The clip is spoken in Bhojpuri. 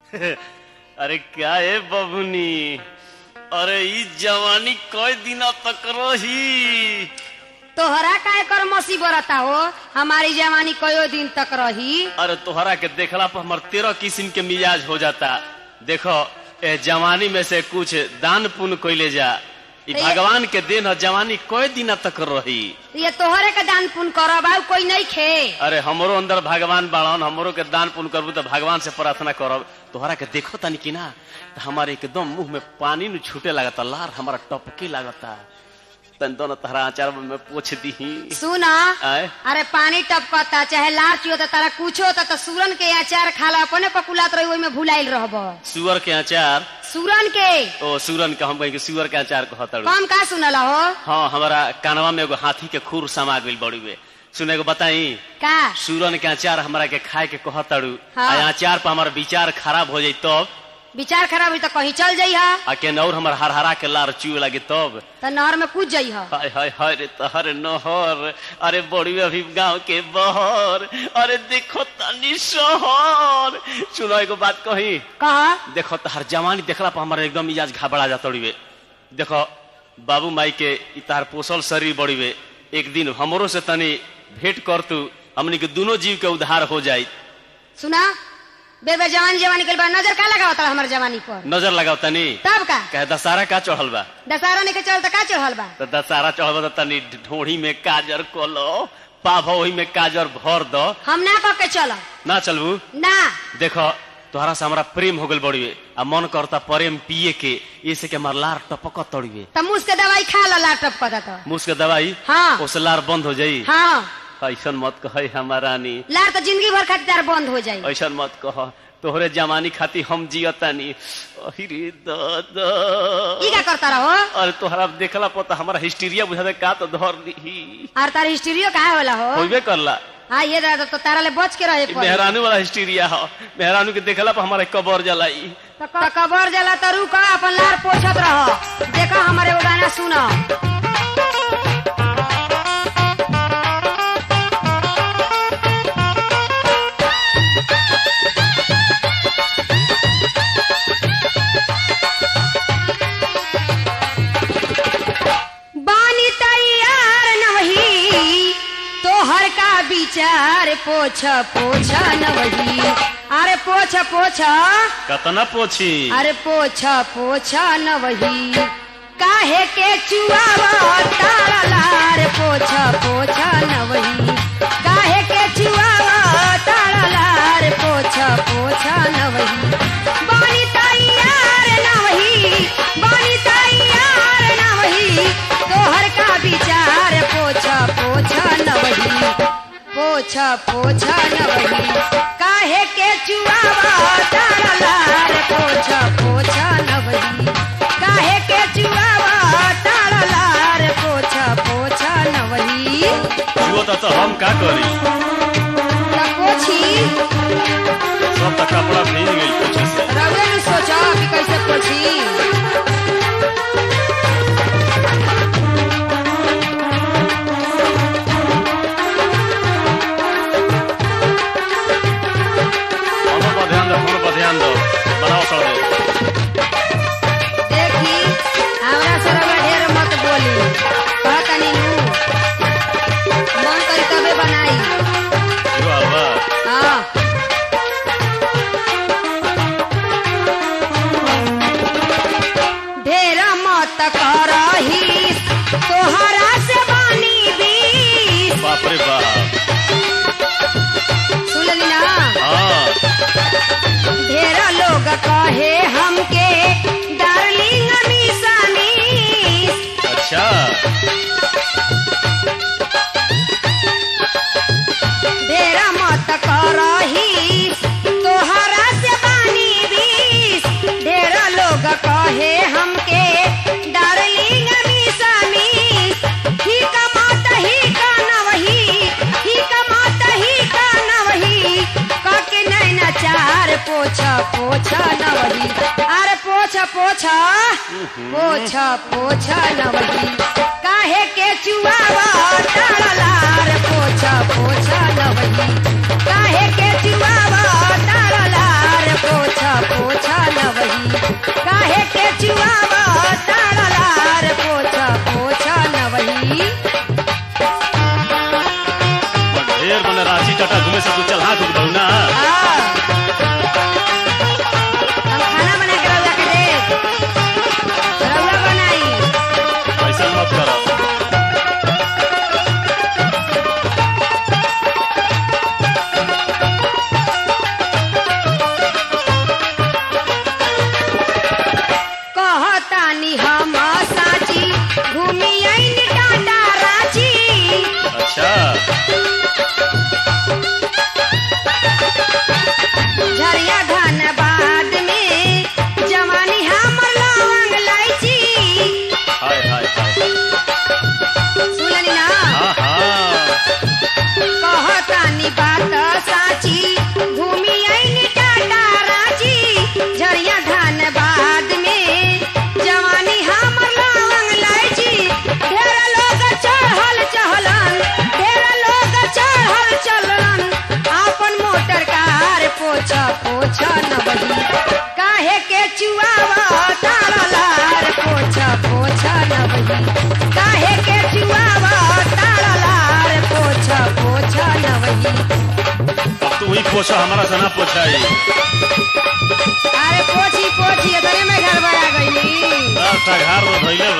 अरे क्या है बबुनी, अरे ई जवानी कई दिन तक रही। तोहरा का कर मसी बरता हो, हमारी जवानी कई दिन तक रही। अरे तोहरा के देखला पर हमार 13 किस्म के मिजाज हो जाता। देखो ए जवानी में से कुछ दान पुण्य कोइले जा, भगवान के देन जवानी कई दिन तक रही। ये तोहरे के दान पुण्य करब, कोई नहीं खे। अरे हमरो अंदर भगवान बाड़न, हमरो के दान पुण्य करबू तो भगवान से प्रार्थना करब। तोहरा के देखो तनी कि ना, तो हमारे एकदम मुंह में पानी न छूटे लागता, लार हमारा टपके लागता। तन दोनों तहरा आचार में पोछ दी। सुना, अरे पानी टपकता चाहे लार चुहता, तारा कुछ होता तो सूरन के अचार खाला अपने पकुलात रही, वही में भुलाइल रहब। सुअर के अचार? सूरन के। ओ सूरन के हम कहीं सुअर के अचार कहता। कम का सुनला हो? हाँ, हमारा कानवा में एगो हाथी के खूर समा गइल बड़ी वे। सुने को बताई का? सूरन के अचार हमारा के खाए के कहताड़ू। हाँ। अचार पर हमारा विचार खराब हो जाये तब? विचार खराब हुई तो कहीं चल जाइहा। आके नौर हमार हरहरा के लार चुए लगे तब? तो नहर में कूद जाइहा। हाय हाय हाय रे तहर नहर, अरे बड़ी अभी गांव के बहर, अरे देखो तनी शहर। सुनो एगो बात कही। कहा? देखो तहर जवानी देखला पर हमारा एकदम मिजाज घबरा जाता। देखो बाबू माई के तार पोसल शरीर बड़ी वे, एक दिन हमरो से तनी भेंट कर तू, हमनी के दोनों जीव के उद्धार हो जाये। सुना, बेबे जवानी जवानी के बाद नजर का लगावता हमारे जवानी पर? नजर लगावता नहीं तब का? कहे दशहरा का चढ़ल बा? दशहरा नहीं के चढ़ल तो का चढ़ल बा? तो दशहरा चढ़ल बा तनी ढोड़ी में काजर कोलो, पाभोही में काजर भर दो। हम ना कह के चलो। ना चलबू ना। देखो तोहरा से हमारा प्रेम हो गल बड़ी, आ मन करता प्रेम पिए के, इसे के हमार लार टपक तोड़िए। तो मुझ के दवाई खा लो, लार टपकता तो। मुझ के दवाई? हाँ। उस लार बंद हो जाये। हाँ। ऐसा मत कहे हमारा नी, लार तो जिंदगी भर खातिर बंद हो जाये। ऐसा मत कह, तोहरे जवानी खाती हम जियतानी। अरे दादा ई का करता रहो? अरे तोहरा देखला पता हमारा हिस्टीरिया बुझा का तो धर दी। और तार हिस्टीरिया का होला हो? होइबे करला। हाँ, ये दादा तो तारा ले बच के रहे। मेहरानू वाला हिस्टीरिया हो, मेहरानू के देखला पर हमारे कबर जलाई। तो कबर जला तो रुका, अपन लार पोछत रहो। देखो हमारे वो गाना सुनो। विचार पोछ पोछ न वही, अरे पोछ पोछ कतना पोछी, अरे पोछ पोछ न वही, काहे के चुआवा तारा लार पोछ पोछ न वही, काहे के चुआवा तारा लार पोछ पोछ न वही, बानी तैयार न वही, बानी तैयार न वही, तोहर का विचार पोछ पोछ न वही, पोछ पोछ न वही, काहे के चुआवा तारा लार पोछ पोछ न वही, काहे के चुआवा तारा लार पोछ पोछ न वही। तो हम का करी? पोछी सब तक कपड़ा भीग गई पोछे से। रवे न सोचा कि कैसे पोछी। ध्यान दो, बनाओ सड़े। देखी हमरा सरवा ढेर मत बोली, कहता नहीं मन करी तबे बनाई। हाँ। ढेर मत करही, तोहरा से बानी भी। बाप रे बाप। सुन ली ना? हाँ। ढेर लोग कहे हमके डार्लिंग मिसा मिस। अच्छा। ढेर मत करही, तोहरा से बानी बीस। ढेर लोग कहे हमके डार्लिंग मिसा मिस। ही कमात ही का न वही, ही कमात ही का न वही, काके नैना चार पोछ पोछ न वही, अरे पोछ पोछ पोछ पोछ न वही, काहे के चुआवा तारा लार पोछ पोछ न वही, काहे के चुआवा तारा लार पोछ पोछ पोछा नवही काहे के चुआवा तारा लार पोछा पोछा नवही काहे के चुआवा तारा लार पोछा पोछा नवही अब तू ही पोछा, हमारा सना पोछाई। अरे पोछी पोछी इतने में घर बया गई घर तो धैले